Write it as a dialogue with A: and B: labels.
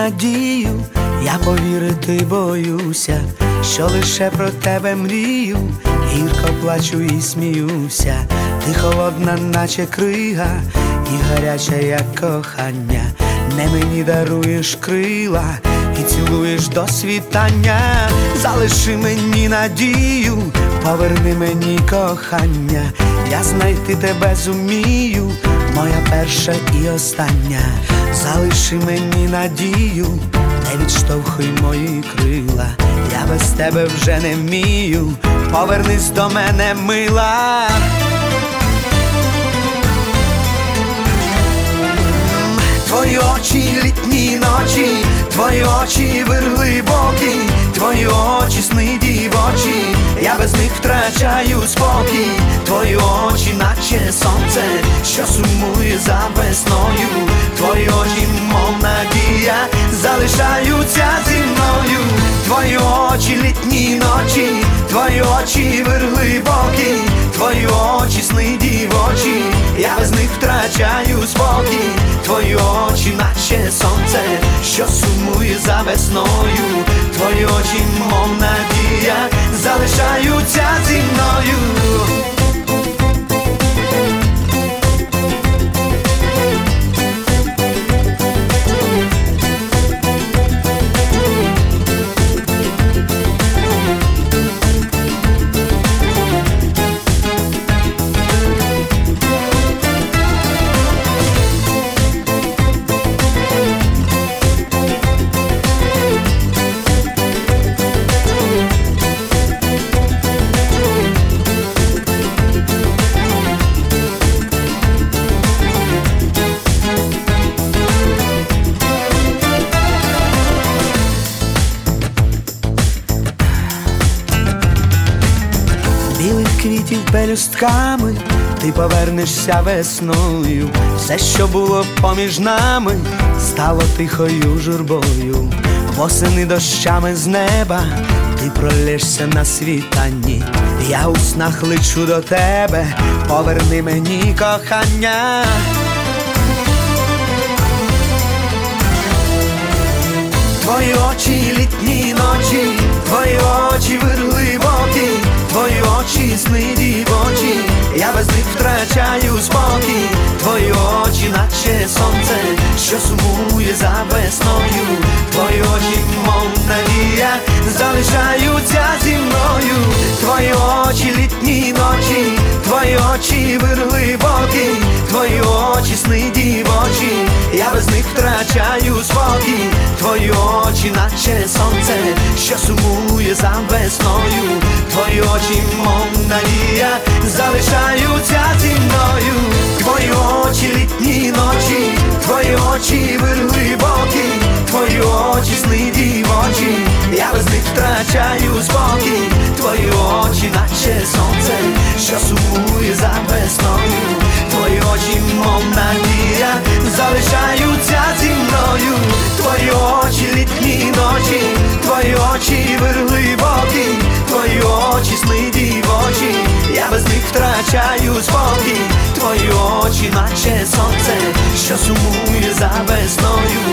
A: надію, я повірити боюся, що лише про тебе мрію, гірко плачу і сміюся. Ти холодна, наче крига, і гаряча, як кохання. Не мені даруєш крила і цілуєш до світання. Залиши мені надію, поверни мені кохання. Я знайти тебе зумію, моя перша і остання. Залиши мені надію, не відштовхуй мої крила. Я без тебе вже не вмію, повернись до мене, мила. Твої очі літні ночі, твої очі вир глибокі, твої очі сни дівочі, я без них втрачаю спокій. Твої очі, наче сонце, що сумує за весною. Твої очі, мов надія, залишаються зі мною. Твої очі літні ночі, твої очі вир глибокі, твої очі сни дівочі, я без них втрачаю спокій. Твої очі, наче сонце, що сумує за весною. Твої очі, мов надія, залишаються зі мною. Білих квітів пелюстками ти повернешся весною. Все, що було поміж нами, стало тихою журбою. Восени дощами з неба ти пролєшся на світанні. Я у снах лечу до тебе, поверни мені кохання. Твої очі літні ночі, твої очі вир глибокі, твої очі сни дівочі, я без них втрачаю спокій. Твої очі, наче сонце, що сумує за весною. Твої очі, мов надія, залишаються зі мною. Твої очі літні ночі, твої очі вир глибокі, твої очі сни дівочі, я без них втрачаю спокій. Твої очі, наче сонце, що сумує за весною. Твої очі, мов надія, залишаються зі мною. Твої очі літні ночі, твої очі вир глибокі, твої очі сни дівочі, я без них втрачаю спокій. Твої очі, наче сонце, що сумує за весною. Твої очі, мов надія, залишаються зі мною. Твої очі літні ночі, твої очі вир глибокі, твої очі сни дівочі, я без них втрачаю спокій. Твої очі, наче сонце, що сумує за весною.